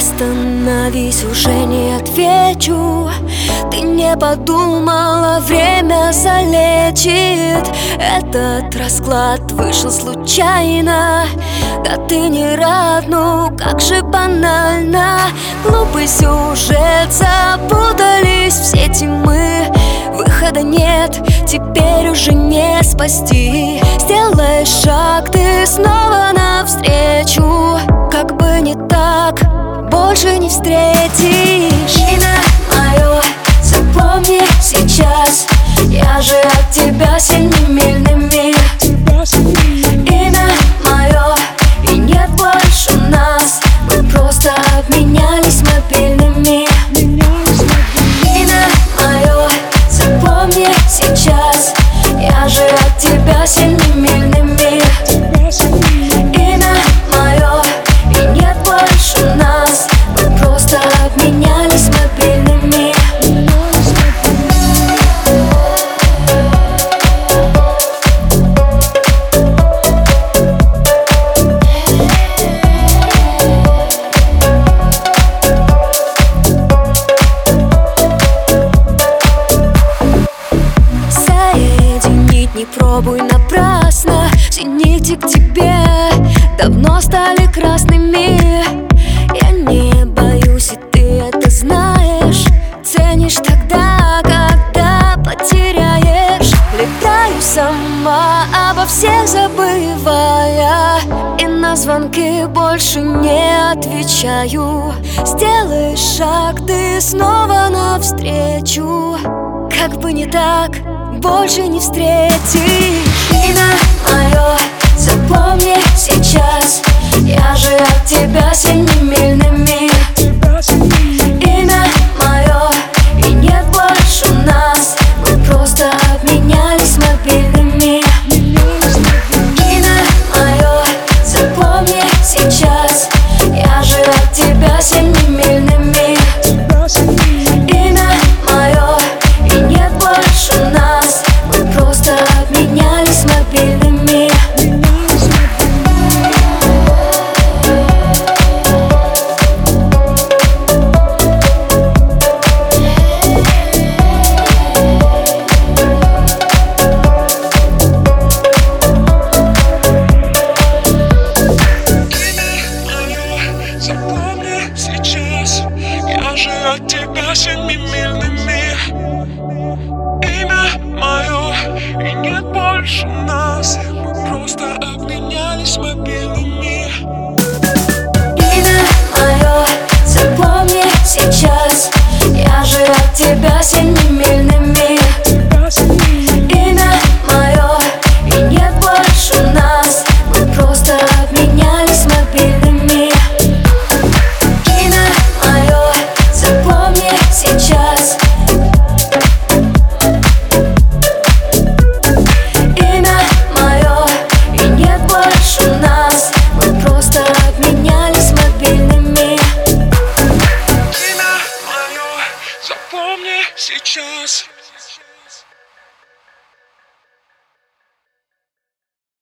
Остановись, уже не отвечу. Ты не подумала, время залечит. Этот расклад вышел случайно. Да ты не рад, ну как же банально. Глупый сюжет, запутались в сети мы. Выхода нет, теперь уже не спасти. Сделай шаг, ты снова навстречу. Как бы не так, больше не встретишь. Имя мое, запомни сейчас. Я же от тебя семимильный мир. Имя мое, и нет больше нас. Мы просто обменялись мобильными. Имя мое, запомни сейчас. Я же от тебя семимильный мир. Имя мое, и нет больше нас. Мы просто обменялись мобильными. Не пробуй напрасно, все нити к тебе давно стали красными. Я не боюсь, и ты это знаешь. Ценишь тогда, когда потеряешь. Летаю сама, обо всех забывая, и на звонки больше не отвечаю. Сделай шаг, ты снова навстречу. Как бы не так, больше не встретишь. Имя мое, запомни сейчас. Я же от тебя семимильный мир. Имя мое, и нет больше нас. Мы просто обменялись мобильными. Имя мое, запомни сейчас. Я же от тебя семимильный мир. Имя мое, и нет больше нас. Мы просто обменялись мобильными. Запомни сейчас, я же от тебя семимильный мир. Имя мое, и нет больше нас. Мы просто обменялись мобильными. Имя мое, запомни сейчас. Я же от тебя семимильный мир. Имя мое, и нет больше нас. Мы просто обменялись мобильными. Имя мое, запомни сейчас. Имя мое, и нет больше нас. Мы просто обменялись мобильными. Имя мое, запомни сейчас.